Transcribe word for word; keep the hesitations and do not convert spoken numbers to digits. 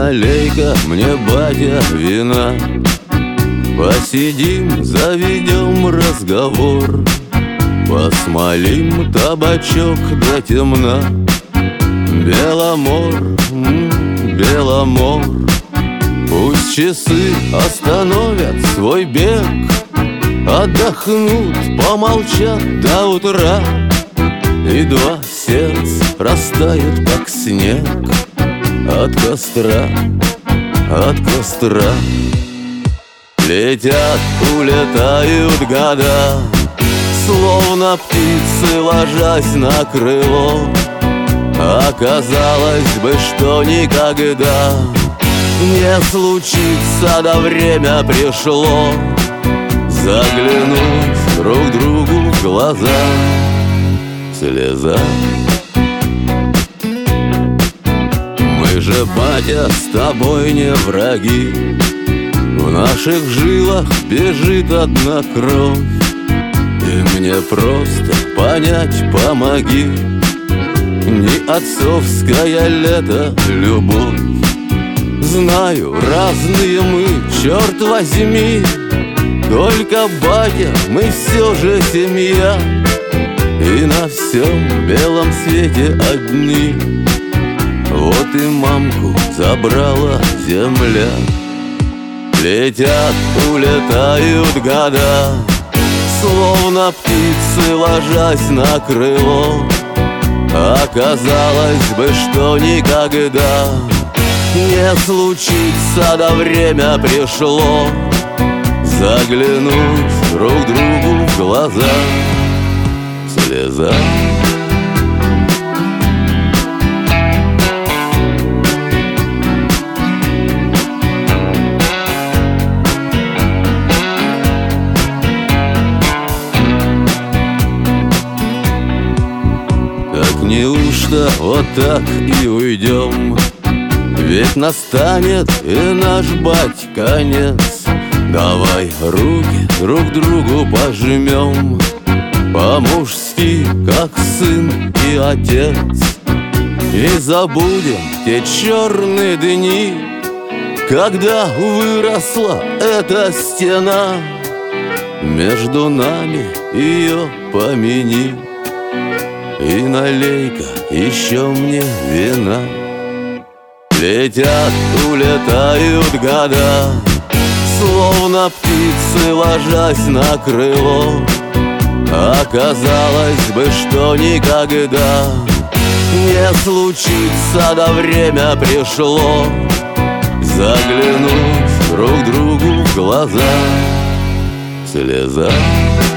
налей-ка мне, батя, вина. Посидим, заведем разговор, посмолим табачок до темна. Беломор, м, Беломор, пусть часы остановят свой бег, отдохнут, помолчат до утра, и два сердца растают, как снег, от костра, от костра. Летят, улетают года, словно птицы, ложась на крыло. Оказалось бы, что никогда не случится, да время пришло заглянуть друг другу в глаза. Слеза. Мы же, батя, с тобой не враги, в наших жилах бежит одна кровь, и мне просто понять помоги, не отцовская лето любовь. Знаю, разные мы, черт возьми, только, батя, мы все же семья, и на всем белом свете одни. Вот и мамку забрала земля. Летят, улетают года, словно птицы, ложась на крыло. Оказалось бы, что никогда не случится, да время пришло заглянуть друг другу в глаза. Слеза. Так неужто вот так и уйдем? Ведь настанет и наш, бать, конец. Давай руки друг другу пожмем, по-мужски, как сын и отец, и забудем те черные дни, когда выросла эта стена. Между нами ее помяни, и налей-ка еще мне вина. Летят, улетают года, словно птицы, ложась на крыло. Оказалось бы, что никогда не случится, да время пришло заглянуть друг другу в глаза. Слеза.